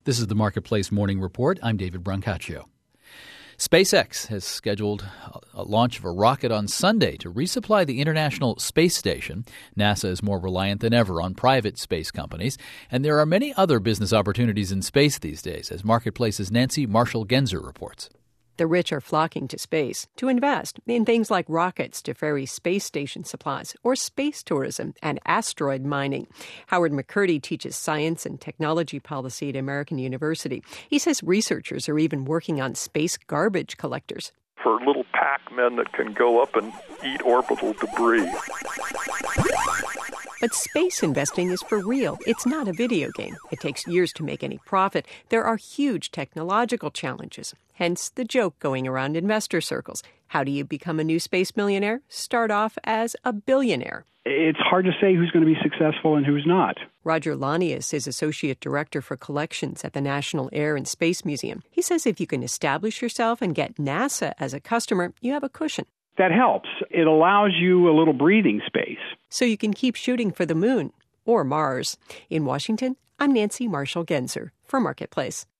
This is the Marketplace Morning Report. I'm David Brancaccio. SpaceX has scheduled a launch of a rocket on Sunday to resupply the International Space Station. NASA is more reliant than ever on private space companies, and there are many other business opportunities in space these days, as Marketplace's Nancy Marshall-Genzer reports. The rich are flocking to space to invest in things like rockets to ferry space station supplies or space tourism and asteroid mining. Howard McCurdy teaches science and technology policy at American University. He says researchers are even working on space garbage collectors. For little Pac-Men that can go up and eat orbital debris. But space investing is for real. It's not a video game. It takes years to make any profit. There are huge technological challenges. Hence the joke going around investor circles. How do you become a new space millionaire? Start off as a billionaire. It's hard to say who's going to be successful and who's not. Roger Lanius is Associate Director for Collections at the National Air and Space Museum. He says if you can establish yourself and get NASA as a customer, you have a cushion. That helps. It allows you a little breathing space. So you can keep shooting for the moon or Mars. In Washington, I'm Nancy Marshall-Genzer for Marketplace.